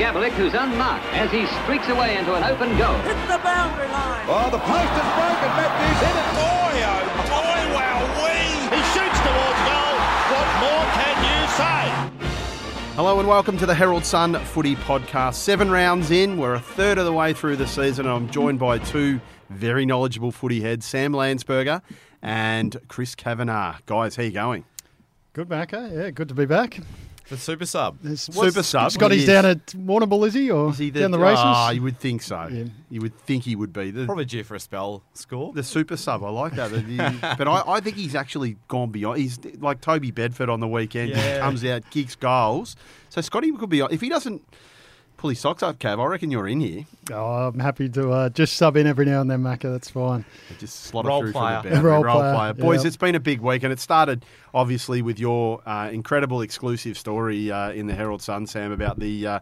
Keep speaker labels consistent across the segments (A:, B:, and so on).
A: Gavlik, who's unmarked as he streaks away into an open goal.
B: Hits the boundary line.
C: Oh, the post is broken. Matthews hit it. Boy, oh boy, wowee.
D: He shoots towards goal. What more can you say?
E: Hello and welcome to the Herald Sun Footy Podcast. 7 rounds in, we're a third of the way through the season, and I'm joined by two very knowledgeable footy heads, Sam Landsberger and Chris Kavanagh. Guys, how you going?
F: Good, Macca. Yeah, good to be back.
G: The super sub.
E: Super sub.
F: Scotty's down at Warrnable, is he? Or
E: Is he
F: down the races?
E: You would think so.
F: Yeah.
E: You would think he would be.
G: Probably due for a spell score.
E: The super sub, I like that. But I think he's actually gone beyond. He's like Toby Bedford on the weekend.
G: Yeah.
E: He comes out, kicks goals. So Scotty could be, if he doesn't pull his socks up, Cav, I reckon you're in here.
F: Oh, I'm happy to just sub in every now and then, Macca. That's fine.
E: Just slot
G: Role
E: it through
G: player.
E: for the boundary.
F: Role
E: Role
F: player,
E: player. Boys,
F: yeah.
E: it's been a big week, and it started, obviously, with your incredible exclusive story in the Herald Sun, Sam, about the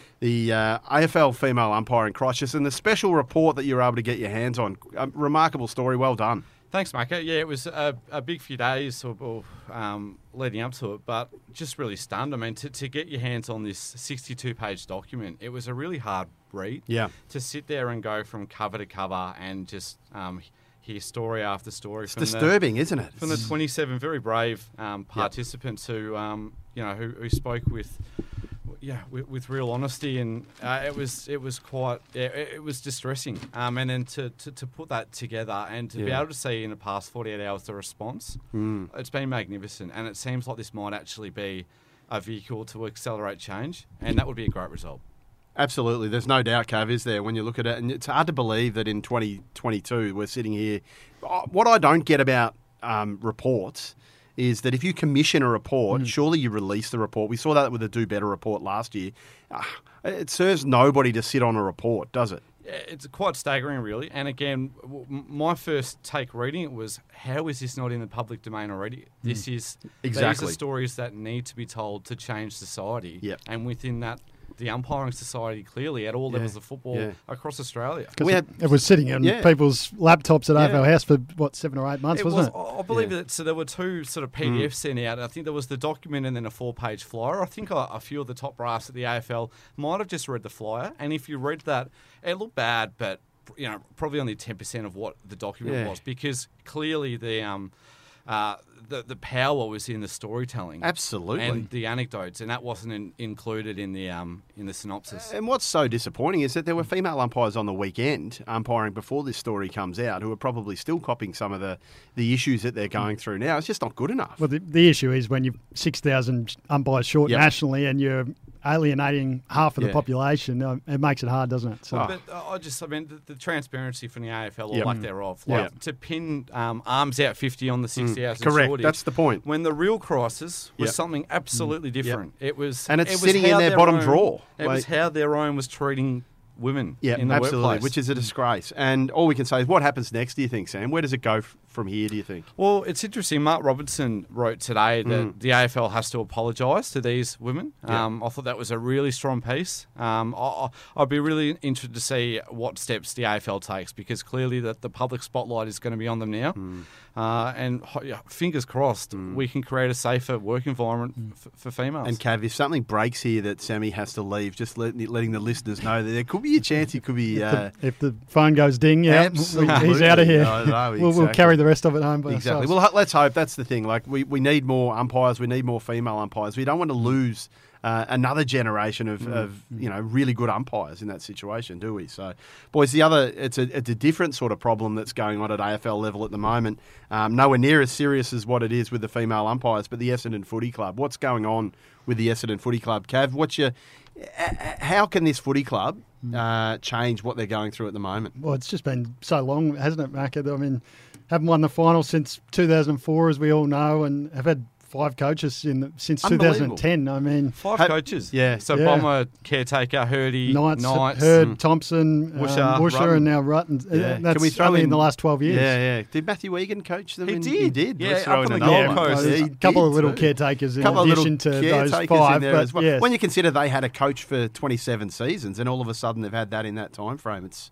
E: AFL female umpire in Christchurch and the special report that you were able to get your hands on. A remarkable story. Well done.
G: Thanks, Macca. Yeah, it was a big few days leading up to it, but just really stunned. I mean, to get your hands on this 62-page document, it was a really hard read.
E: Yeah.
G: To sit there and go from cover to cover and just hear story after story.
E: It's disturbing, isn't it?
G: From the 27 very brave participants who spoke with real honesty, and it was quite it was distressing. And then to put that together and to be able to see in the past 48 hours the response, it's been magnificent. And it seems like this might actually be a vehicle to accelerate change, and that would be a great result.
E: Absolutely. There's no doubt, Cav, is there, when you look at it. And it's hard to believe that in 2022 we're sitting here. What I don't get about reports is that if you commission a report, surely you release the report. We saw that with the Do Better report last year. It serves nobody to sit on a report, does it?
G: It's quite staggering, really. And again, my first take reading it was, how is this not in the public domain already? This is
E: exactly.
G: These are stories that need to be told to change society.
E: Yep.
G: And within that, the umpiring society clearly at all levels of football across Australia.
F: It was sitting on people's laptops at AFL House for, 7 or 8 months, wasn't it?
G: I believe that. So there were two sort of PDFs sent out. I think there was the document and then a 4-page flyer. I think a few of the top brass at the AFL might have just read the flyer. And if you read that, it looked bad, but probably only 10% of what the document was, because clearly the power was in the storytelling,
E: absolutely,
G: and the anecdotes, and that wasn't included in the synopsis.
E: And what's so disappointing is that there were female umpires on the weekend umpiring before this story comes out who are probably still copying some of the issues that they're going through now. It's just not good enough.
F: Well, the issue is when you're 6,000 umpires short nationally and you're alienating half of the population, it makes it hard, doesn't it? So.
G: But the transparency from the AFL or lack thereof, to pin arms out 50 on the 60,000
E: correct,
G: shortage,
E: that's the point.
G: When the real crisis was something absolutely different. It was,
E: and it's sitting in their bottom drawer.
G: It was how their own was treating women in the
E: absolutely,
G: workplace.
E: which is a disgrace. And all we can say is, what happens next, do you think, Sam? Where does it go from here, do you think?
G: Well, it's interesting. Mark Robertson wrote today that the AFL has to apologise to these women. I thought that was a really strong piece. I'd be really interested to see what steps the AFL takes, because clearly the public spotlight is going to be on them now. And fingers crossed, we can create a safer work environment for females.
E: And Cav, if something breaks here that Sammy has to leave, just letting the listeners know that there could be a chance he could be...
F: if the phone goes ding, he's out of here.
E: No,
F: We'll carry the rest of it home by
E: exactly.
F: ourselves.
E: Well, let's hope. That's the thing. Like we need more umpires. We need more female umpires. We don't want to lose another generation of really good umpires in that situation, do we? So, boys, it's a different sort of problem that's going on at AFL level at the moment. Nowhere near as serious as what it is with the female umpires, but the Essendon Footy Club. What's going on with the Essendon Footy Club, Cav? How can this footy club change what they're going through at the moment?
F: Well, it's just been so long, hasn't it, Macca? I mean, haven't won the final since 2004, as we all know, and have had 5 coaches since 2010. I mean,
G: 5 coaches.
E: Yeah.
G: So Bomber, Caretaker, Hurdy, Knights,
F: Hurd, Thompson, Woosher, and now Rutten. That's
E: Can we throw
F: in the last 12 years.
E: Yeah. Did Matthew Egan coach them?
G: He did.
E: Yeah,
G: Let's
E: up
G: throw
E: on
G: in
E: the
G: another
E: Gold
G: one.
E: Coast.
F: A couple of little caretakers in addition to those 5.
E: There
F: but
E: as well.
F: Yes.
E: When you consider they had a coach for 27 seasons and all of a sudden they've had that in that time frame,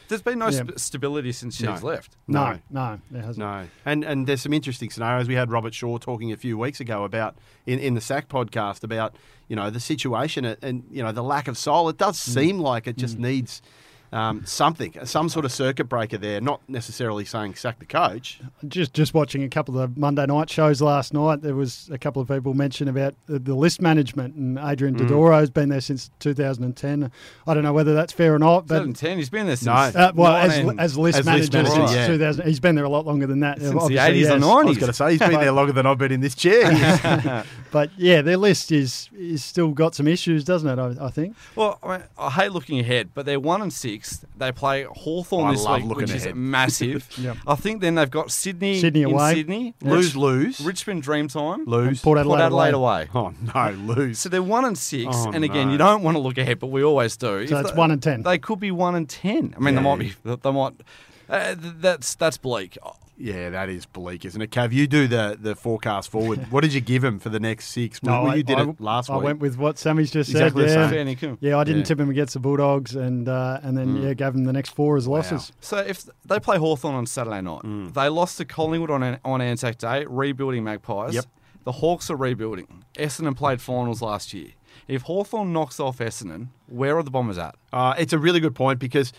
G: There's been no stability since she's left.
F: No, there hasn't.
E: No. And there's some interesting scenarios. We had Robert Shaw talking a few weeks ago about, in the SAC podcast, about, the situation and the lack of soul. It does seem like it just needs something, some sort of circuit breaker there, not necessarily saying sack the coach.
F: Just watching a couple of the Monday night shows last night, there was a couple of people mention about the list management, and Adrian Dodoro's been there since 2010. I don't know whether that's fair or not. But
G: 2010, he's been there since...
F: as list manager since 2000. He's been there a lot longer than that.
G: Since the 80s and 90s.
E: I was going to say, he's been there longer than I've been in this chair.
F: But yeah, their list is still got some issues, doesn't it, I think?
G: Well, I hate looking ahead, but they're 1-6. They play Hawthorn this week, which is massive.
F: Yep.
G: I think then they've got Sydney
F: away.
G: in Sydney.
E: Lose.
G: Richmond Dreamtime.
E: Lose.
F: Port Adelaide
G: away.
E: Oh, no, lose.
G: So they're 1-6. And again, you don't want to look ahead, but we always do.
F: So that's 1-10.
G: They could be 1-10. I mean, they might. That's bleak.
E: Yeah, that is bleak, isn't it? Cav, you do the forecast forward. What did you give him for the next 6? You did it last week.
F: I went with what Sammy's just
E: exactly
F: said. Yeah, I didn't tip him against the Bulldogs, and then gave him the next 4 as losses.
G: So if they play Hawthorn on Saturday night, they lost to Collingwood on Anzac Day, rebuilding Magpies. Yep. The Hawks are rebuilding. Essendon played finals last year. If Hawthorn knocks off Essendon, where are the Bombers at?
E: It's a really good point because,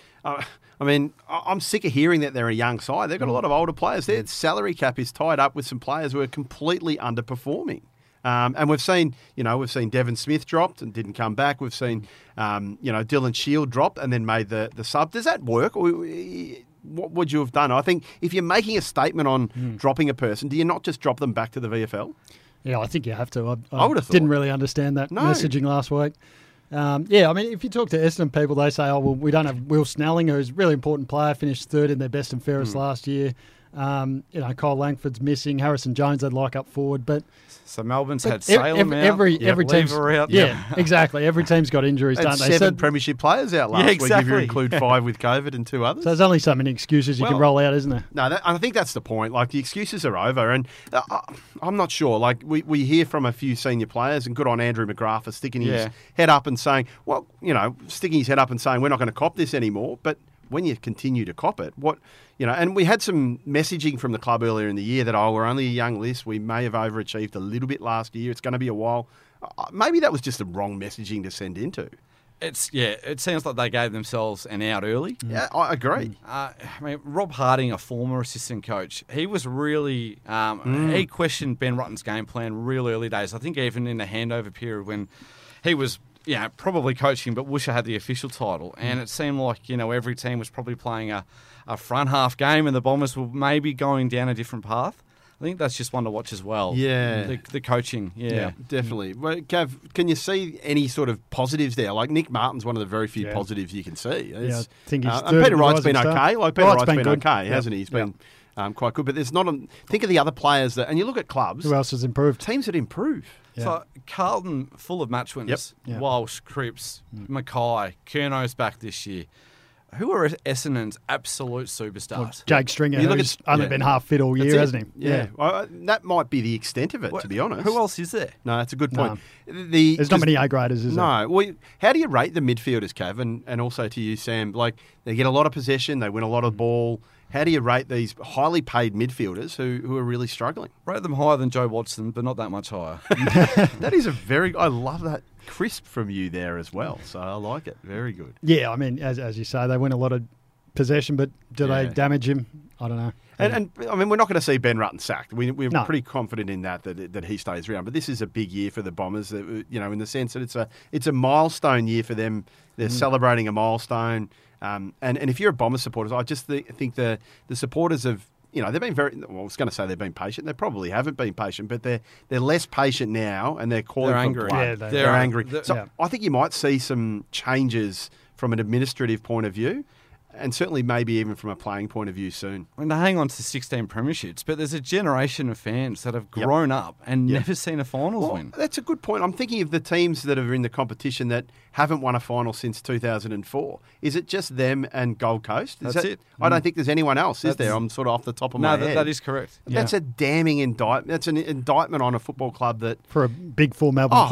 E: I'm sick of hearing that they're a young side. They've got a lot of older players. Their salary cap is tied up with some players who are completely underperforming. And we've seen Devon Smith dropped and didn't come back. We've seen, Dylan Shield dropped and then made the sub. Does that work? Or what would you have done? I think if you're making a statement on dropping a person, do you not just drop them back to the VFL?
F: Yeah, I think you have to.
E: I would have thought.
F: Didn't really understand that messaging last week. If you talk to Essendon people, they say, we don't have Will Snelling, who's a really important player, finished 3rd in their best and fairest last year. Kyle Langford's missing. Harrison Jones they'd like up forward.
G: So Melbourne's had Salem out.
F: Every team's
G: out.
F: Yeah, exactly. Every team's got injuries, don't they?
E: 7 premiership players out last week if you include 5 with COVID and 2 others.
F: So there's only so many excuses you can roll out, isn't there?
E: No, I think that's the point. Like, the excuses are over. And I'm not sure. Like, we hear from a few senior players, and good on Andrew McGrath for sticking his head up and saying, we're not going to cop this anymore. But when you continue to cop it, and we had some messaging from the club earlier in the year that, we're only a young list. We may have overachieved a little bit last year. It's going to be a while. Maybe that was just the wrong messaging to send into.
G: It sounds like they gave themselves an out early.
E: Yeah, I agree.
G: Rob Harding, a former assistant coach, he was really he questioned Ben Rutten's game plan real early days. I think even in the handover period when he was probably coaching, but Woosha had the official title, and it seemed like every team was probably playing a front half game, and the Bombers were maybe going down a different path. I think that's just one to watch as well.
E: Yeah.
G: The coaching. Yeah,
E: definitely. Well, Gav, can you see any sort of positives there? Like, Nick Martin's one of the very few positives you can see.
F: I think he's
E: and Peter Wright's been okay. Peter Wright's been
F: good.
E: Okay, hasn't he? He's been quite good. But there's not think of the other players and you look at clubs.
F: Who else has improved?
E: Teams that improve.
G: Yeah. So Carlton, full of match winners.
E: Yep.
G: Walsh, Cripps, Mackay, Curno's back this year. Who are Essendon's absolute superstars?
F: Well, Jake Stringer, who's only been half fit all year, hasn't he?
E: Yeah. Well, that might be the extent of it, to be honest.
G: Who else is there?
E: No, that's a good point.
F: No. There's not many A-graders, is there?
E: No. Well, how do you rate the midfielders, Cav? And also to you, Sam. Like, they get a lot of possession, they win a lot of ball. How do you rate these highly paid midfielders who are really struggling?
G: Rate them higher than Joe Watson, but not that much higher.
E: That is I love that crisp from you there as well. So I like it. Very good.
F: Yeah, I mean, as you say, they win a lot of possession, but do they damage him? I don't know.
E: And I mean, we're not going to see Ben Rutten sacked. We're pretty confident in that he stays around. But this is a big year for the Bombers, in the sense that it's a milestone year for them. They're celebrating a milestone. And if you're a Bombers supporter, I just think the supporters have, they've been I was going to say they've been patient. They probably haven't been patient, but they're less patient now, and they're calling for
G: angry.
E: blood.
G: Yeah,
E: they're angry. So I think you might see some changes from an administrative point of view. And certainly maybe even from a playing point of view soon.
G: I mean, they hang on to 16 premierships, but there's a generation of fans that have grown up and never seen a finals win.
E: That's a good point. I'm thinking of the teams that are in the competition that haven't won a final since 2004. Is it just them and Gold Coast?
G: That's it.
E: I don't think there's anyone else, is there? I'm sort of off the top of my head.
G: No, that is correct.
E: That's a damning indictment. That's an indictment on a football club that...
F: For a big four Melbourne club.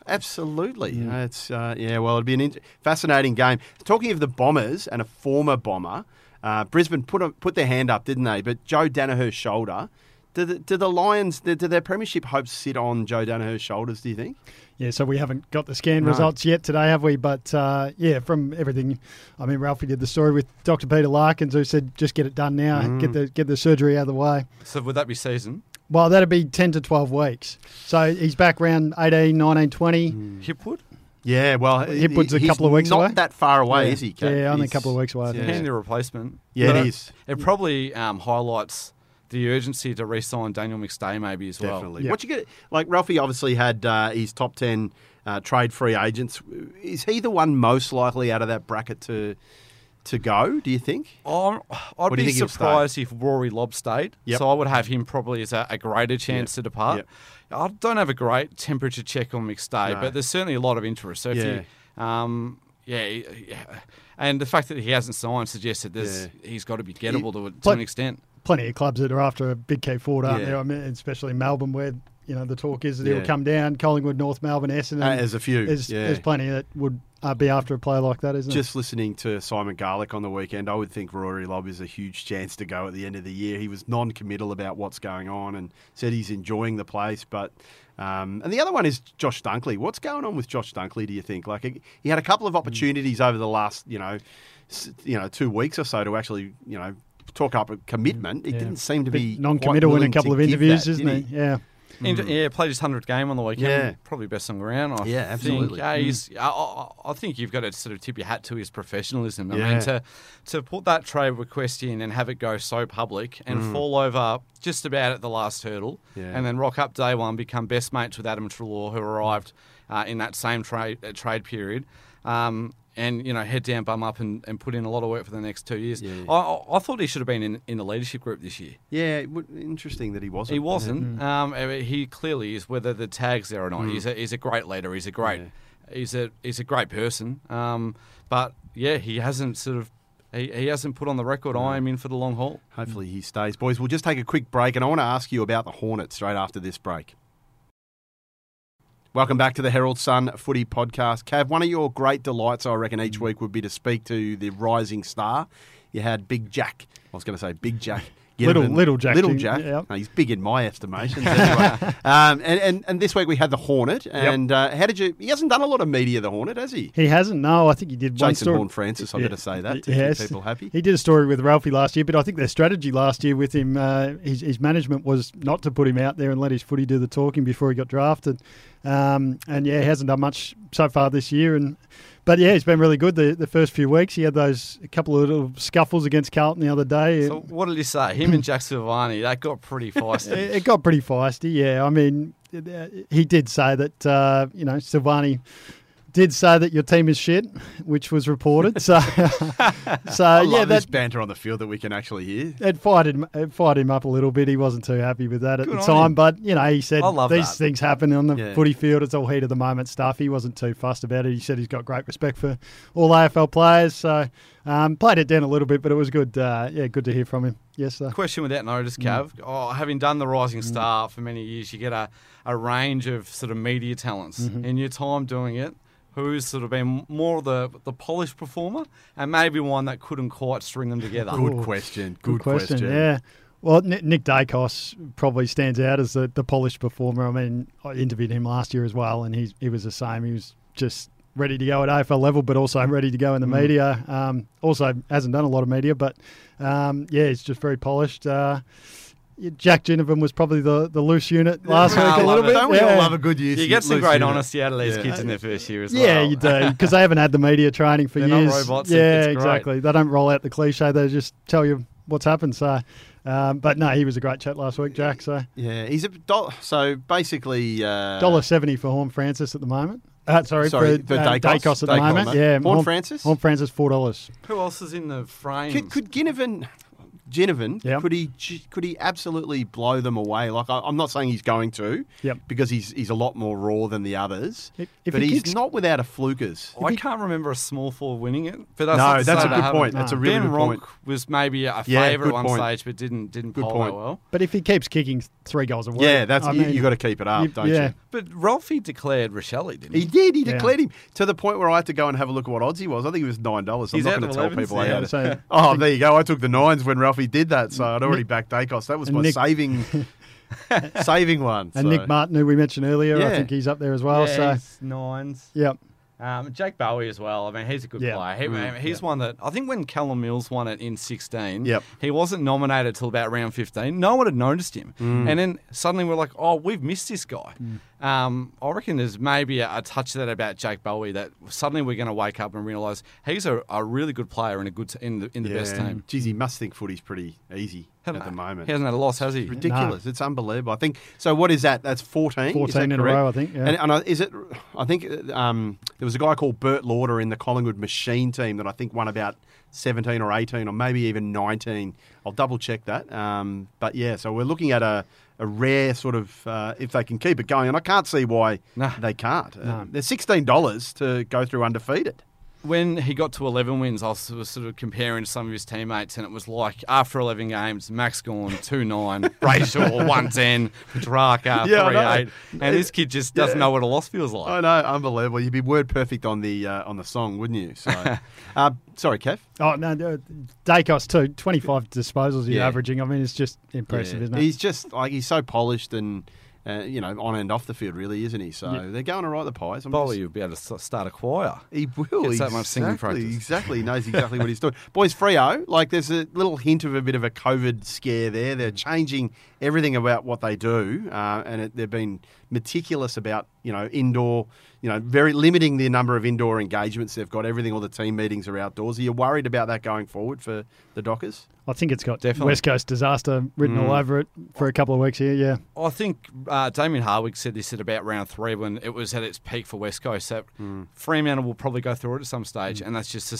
E: Absolutely. It's well, it'd be an fascinating game. Talking of the Bombers and a former Bomber, Brisbane put their hand up, didn't they? But Joe Danaher's shoulder. Do the Lions, do their premiership hopes sit on Joe Danaher's shoulders, do you think?
F: Yeah, so we haven't got the scan results yet today, have we? But, from everything, I mean, Ralphie did the story with Dr. Peter Larkins, who said, just get it done now, get the surgery out of the way.
G: So would that be season?
F: Well, that'd be 10 to 12 weeks. So he's back around 18, 19, 20.
G: Hipwood?
E: Yeah, well,
F: Hipwood's a couple of weeks away.
E: Not that far away, is he, Kate?
F: Yeah, only a couple of weeks away.
G: Handy replacement.
E: Yeah,
G: but
E: it is.
G: It probably highlights the urgency to re-sign Daniel McStay maybe as well.
E: Definitely. What you get? Like Ralphie obviously had his top 10 trade-free agents. Is he the one most likely out of that bracket to go, do you think?
G: I'd be surprised if Rory Lobb stayed.
E: Yep.
G: So I would have him probably as a greater chance to depart.
E: Yep.
G: I don't have a great temperature check on McStay, but there's certainly a lot of interest. So if and the fact that he hasn't signed suggests that he's got to be gettable to an extent.
F: Plenty of clubs that are after a big key forward, aren't there? I mean, especially Melbourne, where the talk is that he'll come down. Collingwood, North Melbourne, Essendon.
E: There's a few.
F: There's plenty that would be after a player like that, isn't it?
E: Just listening to Simon Garlick on the weekend, I would think Rory Lobb is a huge chance to go at the end of the year. He was non-committal about what's going on and said he's enjoying the place. But and the other one is Josh Dunkley. What's going on with Josh Dunkley, do you think? Like he had a couple of opportunities over the last 2 weeks or so to actually talk up a commitment. It didn't seem to be
F: non-committal in a couple of interviews, isn't he? Yeah.
G: Played his 100th game on the weekend.
E: Yeah.
G: Probably best on ground.
E: Absolutely.
G: I think you've got to sort of tip your hat to his professionalism. I mean, to put that trade request in and have it go so public and fall over just about at the last hurdle and then rock up day one, become best mates with Adam Treloar, who arrived in that same trade period. And, head down, bum up and put in a lot of work for the next 2 years. Yeah. I thought he should have been in the leadership group this year.
E: Yeah, interesting that he wasn't.
G: He wasn't. He clearly is, whether the tag's there or not. He's a great leader. He's a great person. But, he hasn't he hasn't put on the record, I am in for the long haul.
E: Hopefully he stays. Boys, we'll just take a quick break, and I want to ask you about the Hornets straight after this break. Welcome back to the Herald Sun Footy Podcast. Cav, one of your great delights, I reckon, each week would be to speak to the rising star. You had Big Jack. I was going to say Big Jack.
F: Little Jack.
E: Yeah. No, he's big in my estimation. Anyway. And this week we had the Hornet. And how did you... He hasn't done a lot of media, the Hornet, has he?
F: He hasn't, no. I think he did one
E: Jason
F: story.
E: Horne-Francis, I better say that to keep people happy.
F: He did a story with Ralphie last year, but I think their strategy last year with him, his management was not to put him out there and let his footy do the talking before he got drafted. He hasn't done much so far this year. But he's been really good the first few weeks. He had a couple of little scuffles against Carlton the other day.
G: So what did you say? Him and Jack Silvani, that got pretty feisty.
F: It got pretty feisty, yeah. I mean, he did say that, Silvani did say that your team is shit, which was reported. So,
E: I love this banter on the field that we can actually hear.
F: It fired him up a little bit. He wasn't too happy with that at the time, but he said these things happen on the footy field. It's all heat of the moment stuff. He wasn't too fussed about it. He said he's got great respect for all AFL players. So played it down a little bit, but it was good. Good to hear from him. Yes, sir.
G: Question without notice, Cav. Having done the Rising Star for many years, you get a range of sort of media talents. In your time doing it, who's sort of been more of the polished performer and maybe one that couldn't quite string them together?
E: Good question. Good question.
F: Yeah. Well, Nick Dacos probably stands out as the polished performer. I mean, I interviewed him last year as well, and he was the same. He was just ready to go at AFL level, but also ready to go in the media. Also hasn't done a lot of media, but he's just very polished. Jack Ginnivan was probably the loose unit last week a little bit.
E: Don't we all love a good use?
G: You get some great honesty out of these kids in their first year as well.
F: Yeah, you do, because they haven't had the media training for
G: They're
F: years.
G: Not robots.
F: Yeah, exactly. They don't roll out the cliche. They just tell you what's happened. So, but no, he was a great chat last week, Jack. So
E: he's so basically
F: $1.70 for Horne-Francis at the moment. For Dacos at the moment.
E: Yeah,
F: Horne-Francis $4.
G: Who else is in the frame?
E: Could Ginnivan? Ginnivan,
F: Yep.
E: could he absolutely blow them away? Like I'm not saying he's going to,
F: Yep.
E: because he's a lot more raw than the others,
F: If
E: but
F: he
E: he's
F: kicks-
E: not without a flukers.
G: I can't remember a small forward winning it. But that's
E: No,
G: not to
E: that's
G: say
E: a
G: they
E: good
G: haven't.
E: point. That's a really
G: Ben
E: good point.
G: Ronk was maybe a
E: Yeah,
G: favourite
E: good
G: at one
E: point.
G: stage, but didn't
E: Good
G: poll
E: point.
G: that well.
F: But if he keeps kicking 3 goals a week,
E: Yeah, that's
F: I
E: you
F: mean,
E: got to keep it up, don't
F: yeah.
E: you?
G: But Rolfie declared Rochelle, didn't he?
E: He did. He
F: Yeah.
E: declared him to the point where I had to go and have a look at what odds he was. I think he was $9. I'm
G: He's
E: not
G: out
E: going
G: to
E: to tell
G: 11s
E: people.
G: now.
E: I had it.
F: So,
E: Oh, there you go. I took the 9s when Ralphie did that, so I'd already
F: Nick-
E: backed Dacos. That was
F: and
E: my
F: Nick-
E: saving one.
F: and
E: so.
F: Nick Martin, who we mentioned earlier,
E: Yeah.
F: I think he's up there as well.
G: Yeah,
F: So,
G: he's 9s.
F: yep.
G: Jake Bowie as well. I mean, he's a good
F: Yeah.
G: player. He's one that I think when Callum Mills won it in 16,
E: Yep.
G: he wasn't nominated till about round 15. No one had noticed him, and then suddenly we're like, oh, we've missed this guy. I reckon there's maybe a touch of that about Jake Bowie that suddenly we're going to wake up and realise he's a really good player and a good in the best team.
E: Geez, he must think footy's pretty easy at the moment.
G: He hasn't had a loss, has he?
E: Ridiculous. It's unbelievable. I think so. What is that? That's 14.
F: 14
E: is that
F: in a
E: correct?
F: row, I think, yeah.
E: And is it? I think there was a guy called Bert Lauder in the Collingwood Machine team that I think won about 17 or 18 or maybe even 19. I'll double check that. But yeah, so we're looking at a rare sort of if they can keep it going, and I can't see why they can't. They're $16 to go through undefeated.
G: When he got to 11 wins, I was sort of comparing to some of his teammates, and it was like after 11 games, Max Gawn 2-9, Brayshaw 110, Petrarca 3-8, and this kid just doesn't know what a loss feels like.
E: I know, unbelievable. You'd be word perfect on the song, wouldn't you? So, sorry, Kev.
F: Oh, no, Dacos too. 25 disposals he's
E: Yeah.
F: averaging. I mean, it's just impressive, isn't it?
E: He's just like he's so polished and on and off the field, really, isn't he? So they're going all right, the Pies.
G: Bowie would be able to start a choir.
E: He will.
G: Gets that much singing practice.
E: Exactly. He knows exactly what he's doing. Boys, Freo, like there's a little hint of a bit of a COVID scare there. They're changing everything about what they do, and they've been meticulous about, indoor, very limiting the number of indoor engagements they've got. Everything, all the team meetings are outdoors. Are you worried about that going forward for the Dockers?
F: I think it's got
G: Definitely.
F: West Coast disaster written all over it for a couple of weeks here, yeah.
G: I think Damien Hardwick said this at about round 3 when it was at its peak for West Coast. So Fremantle will probably go through it at some stage, and that's just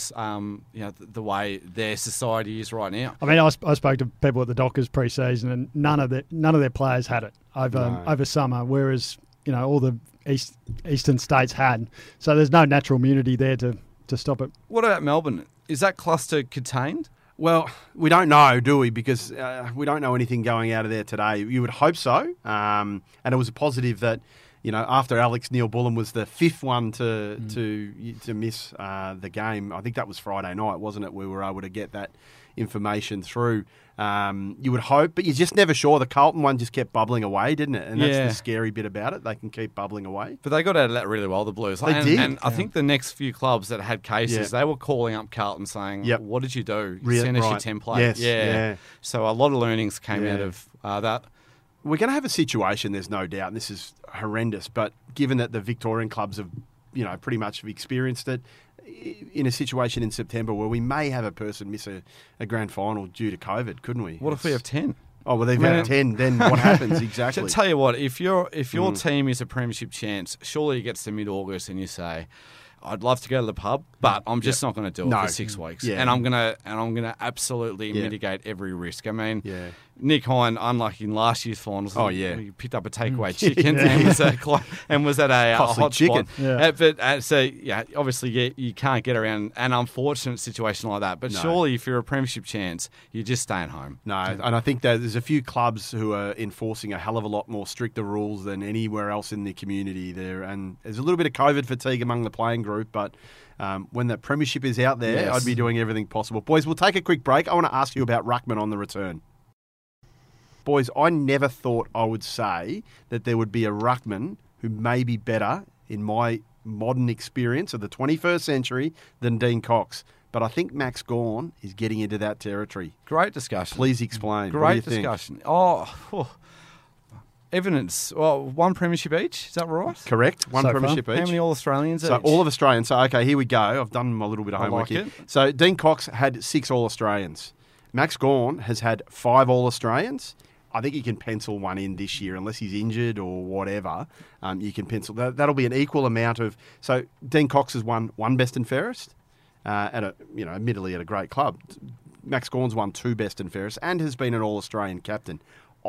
G: the way their society is right now.
F: I mean, I spoke to people at the Dockers pre-season, and none of their players had it over summer, whereas all the eastern states had. So there's no natural immunity there to stop it.
G: What about Melbourne? Is that cluster contained?
E: Well, we don't know, do we? Because we don't know anything going out of there today. You would hope so. And it was a positive that, after Alex Neil-Bullen was the 5th one to miss the game. I think that was Friday night, wasn't it? We were able to get that information through. You would hope, but you're just never sure. The Carlton one just kept bubbling away, didn't it? And that's the scary bit about it. They can keep bubbling away.
G: But they got out of that really well, the Blues.
E: They did.
G: And I think the next few clubs that had cases, they were calling up Carlton saying, what did you do? Send us your template.
E: Yes, yeah.
G: So a lot of learnings came out of that.
E: We're going to have a situation, there's no doubt, and this is horrendous, but given that the Victorian clubs have, pretty much experienced it, in a situation in September where we may have a person miss a grand final due to COVID, couldn't we?
G: What if we have 10?
E: Oh, well, they've had 10, then what happens exactly?
G: To tell you what, if your team is a premiership chance, surely it gets to mid-August and you say, I'd love to go to the pub, but I'm just not going to do it for 6 weeks, and I'm gonna absolutely mitigate every risk. I mean, Nick Hine, unlike in last year's finals, he picked up a takeaway chicken and was at a hot
E: chicken.
G: spot. But obviously, you can't get around an unfortunate situation like that. But surely, if you're a premiership chance, you just stay at home.
E: No, and I think that there's a few clubs who are enforcing a hell of a lot more stricter rules than anywhere else in the community there, and there's a little bit of COVID fatigue among the playing group, but when the premiership is out there, I'd be doing everything possible. Boys, we'll take a quick break. I want to ask you about ruckman on the return. Boys, I never thought I would say that there would be a ruckman who may be better in my modern experience of the 21st century than Dean Cox. But I think Max Gawn is getting into that territory.
G: Great discussion.
E: Please explain.
G: Great discussion. Evidence. Well, one premiership each. Is that right?
E: Correct. One premiership each.
G: How many All-Australians each?
E: So all of Australians. So, okay, here we go. I've done my little bit of homework here. So Dean Cox had 6 All-Australians. Max Gawn has had 5 All-Australians. I think he can pencil one in this year, unless he's injured or whatever. You can pencil that'll be an equal amount of. So Dean Cox has won one best and fairest, admittedly at a great club. Max Gawn's won 2 best and fairest and has been an All-Australian captain.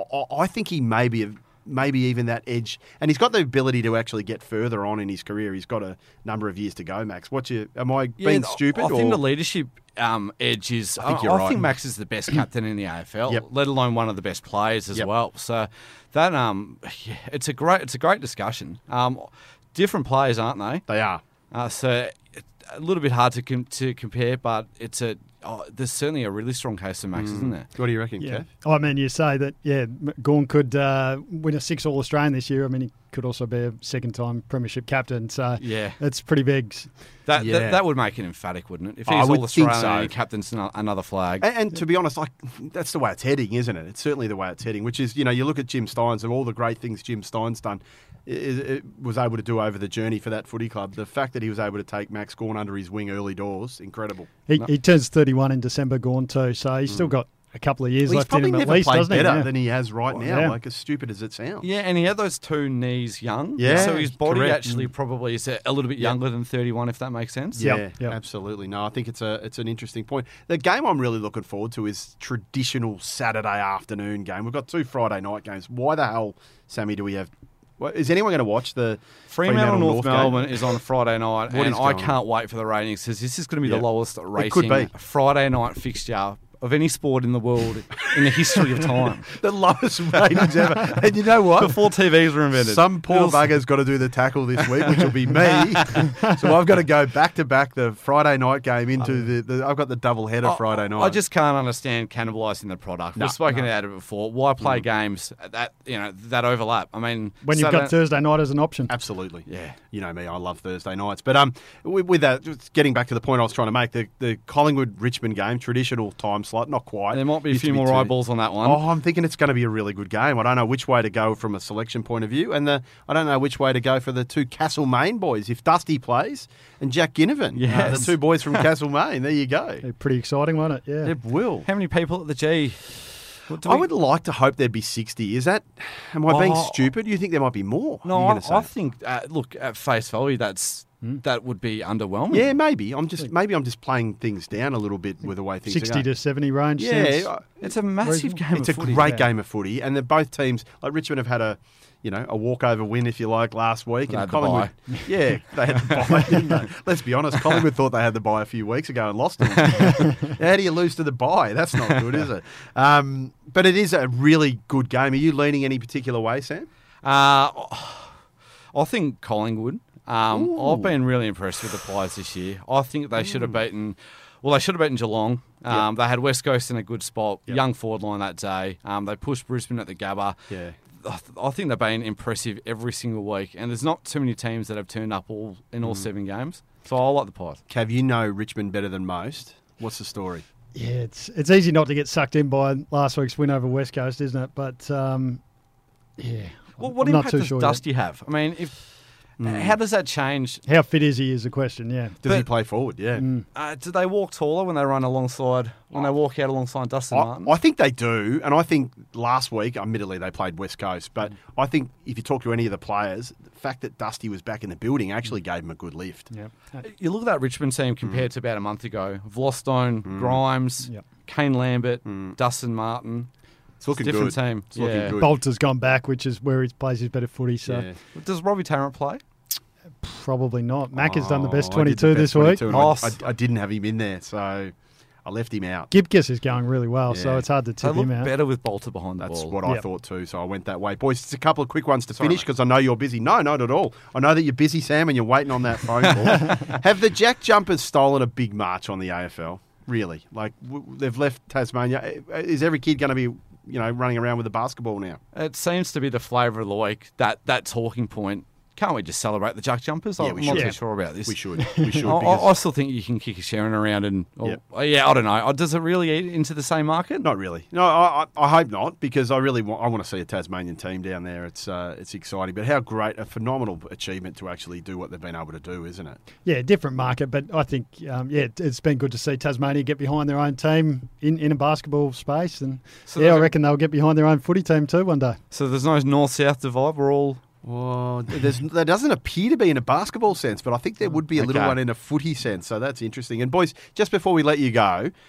E: I think he maybe even that edge, and he's got the ability to actually get further on in his career. He's got a number of years to go, Max. Am I being stupid?
G: I think the leadership edge is. I think Max is the best captain in the AFL, let alone one of the best players as well. So that it's a great discussion. Different players, aren't they?
E: They are.
G: So a little bit hard to compare, but there's certainly a really strong case of Max, isn't there?
E: What do you reckon, Kev?
F: I mean, you say that, Gawn could win a 6 All-Australian this year. I mean, he could also be a second-time premiership captain, so it's pretty big.
G: That would make it emphatic, wouldn't it? If he's All-Australian and he captains another flag.
E: And to be honest, that's the way it's heading, isn't it? It's certainly the way it's heading, which is, you look at Jim Stynes and all the great things Jim Stynes done, it was able to do over the journey for that footy club. The fact that he was able to take Max Gawn under his wing early doors, incredible.
F: He turns 31 in December, Gawn too, so he's still got a couple of years left in him at least, doesn't he?
E: He's probably never played better than he has right now, as stupid as it sounds.
G: Yeah, and he had those 2 knees young.
E: Yeah,
G: so his body actually probably is a little bit younger than 31, if that makes sense.
E: Yeah, absolutely. No, I think it's an interesting point. The game I'm really looking forward to is traditional Saturday afternoon game. We've got 2 Friday night games. Why the hell, Sammy, do we have... Is anyone going to watch the
G: Fremantle North Melbourne is on Friday night, and I can't wait for the ratings because this is going to be the lowest rating Friday night fixture of any sport in the world in the history of time.
E: The lowest ratings ever. And you know what?
G: Before TVs were invented.
E: Some poor bugger's got to do the tackle this week, which will be me. So I've got to go back-to-back the Friday night game into I've got the double header Friday night.
G: I just can't understand cannibalising the product. We've spoken about it before. Why play games that overlap? I mean...
F: When you've got Thursday night as an option.
E: Absolutely. Yeah. You know me, I love Thursday nights. But with that, getting back to the point I was trying to make, the Collingwood-Richmond game, traditional time slot, not quite.
G: There might be a few more eyeballs on that one.
E: Oh, I'm thinking it's going to be a really good game. I don't know which way to go from a selection point of view, and I don't know which way to go for the 2 Castlemaine boys. If Dusty plays and Jack Ginnivan, the 2 boys from Castlemaine, there you go.
F: They're pretty exciting, won't it? Yeah,
E: it will.
G: How many people at the G?
E: I would like to hope there'd be 60. Is that? Am I being stupid? You think there might be more?
G: No, I think. Look, at face value, that would be underwhelming.
E: Yeah, maybe. I'm just playing things down a little bit with the way things
F: 60 to 70 range.
E: Yeah,
G: it's a massive game.
E: It's a great game of footy, and both teams, like Richmond, have had a walkover win, if you like, last week.
G: And
E: Collingwood, they had the bye, didn't they? Let's be honest, Collingwood thought they had the bye a few weeks ago and lost them. How do you lose to the bye? That's not good, is it? But it is a really good game. Are you leaning any particular way, Sam?
G: I think Collingwood. I've been really impressed with the players this year. I think they should have beaten... Well, they should have beaten Geelong. They had West Coast in a good spot. Young forward line that day. They pushed Brisbane at the Gabba.
E: Yeah.
G: I think they've been impressive every single week. And there's not too many teams that have turned up all 7 games. So I like the Pies.
E: Cav, you know Richmond better than most. What's the story?
F: Yeah, it's easy not to get sucked in by last week's win over West Coast, isn't it? But,
G: Well, what impact does Dusty have? I mean, how does that change?
F: How fit is he is the question, yeah.
E: Does he play forward, yeah.
G: Do they walk taller when they run alongside, when they walk out alongside Dustin Martin?
E: I think they do, and I think last week, admittedly, they played West Coast, but I think if you talk to any of the players, the fact that Dusty was back in the building actually gave him a good lift.
F: Yep.
G: You look at that Richmond team compared to about a month ago. Vlostone, Grimes, Kane Lambert, Dustin Martin.
E: It's looking
G: different
E: good.
G: Team.
E: It's looking good.
F: Bolter's gone back, which is where he plays his better footy. So
G: does Robbie Tarrant play?
F: Probably not. Mac has done the best 22 this week.
E: I didn't have him in there, so I left him out.
F: Gibcus is going really well, so it's hard to tip him out.
G: Better with Bolter behind the ball.
E: That's what I thought too, so I went that way. Boys, just a couple of quick ones to finish because I know you're busy. No, not at all. I know that you're busy, Sam, and you're waiting on that phone call. Have the Jack Jumpers stolen a big march on the AFL? Really? Like, they've left Tasmania. Is every kid going to be running around with a basketball now?
G: It seems to be the flavour of the week, that talking point. Can't we just celebrate the Jack Jumpers? I'm not too sure about this.
E: We should.
G: I still think you can kick a Sharon around and... I don't know. Does it really eat into the same market?
E: Not really. No, I hope not, because I really want to see a Tasmanian team down there. It's exciting. But how great, a phenomenal achievement to actually do what they've been able to do, isn't it?
F: Yeah, different market, but I think, it's been good to see Tasmania get behind their own team in a basketball space. And I reckon they'll get behind their own footy team too one day.
G: So there's no north-south divide? We're all...
E: Well, there doesn't appear to be in a basketball sense, but I think there would be a little one in a footy sense, so that's interesting. And boys, just before we let you go,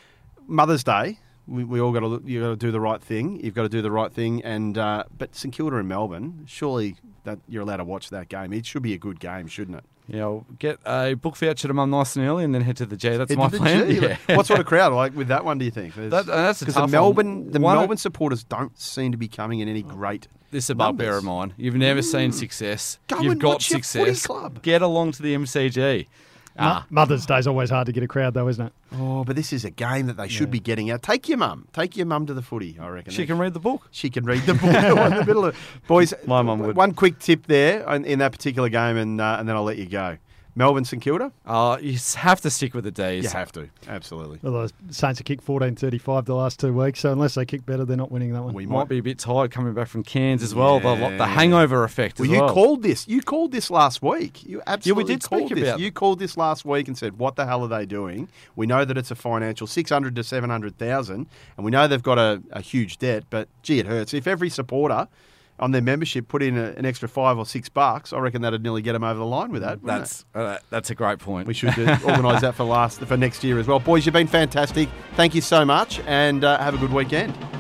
E: Mother's Day. We all got to. You got to do the right thing. You've got to do the right thing. And but St Kilda and Melbourne, surely that you're allowed to watch that game. It should be a good game, shouldn't it?
G: Yeah, I'll get a book voucher to Mum nice and early, and then head to the G. That's my plan.
E: Yeah. What sort of crowd like with that one? Do you think?
G: That's
E: because
G: the
E: Melbourne supporters don't seem to be coming in any great.
G: This is a bugbear of mine. You've never seen success.
E: You've got success. Club.
G: Get along to the MCG.
F: Mother's Day's always hard to get a crowd, though, isn't it?
E: Oh, but this is a game that they should be getting out. Take your mum. Take your mum to the footy, I reckon.
G: She can read the book.
E: She can read the book. In the middle of boys,
G: my mum would.
E: One quick tip there in that particular game, and then I'll let you go. Melbourne, St Kilda?
G: You have to stick with the Ds.
E: You have to, absolutely.
F: Well, the Saints have kicked 14-35 the last 2 weeks, so unless they kick better, they're not winning that one.
G: We might be a bit tired coming back from Cairns as well. The hangover effect as well.
E: You called this. You called this last week. You absolutely
G: we did speak
E: this.
G: about.
E: You called this last week and said, "What the hell are they doing?" We know that it's a financial 600 to 700,000, and we know they've got a huge debt. But gee, it hurts. If every supporter on their membership put in an extra $5 or $6, I reckon that'd nearly get them over the line with that.
G: That's a great point.
E: We should organise that for next year as well. Boys, you've been fantastic. Thank you so much, and have a good weekend.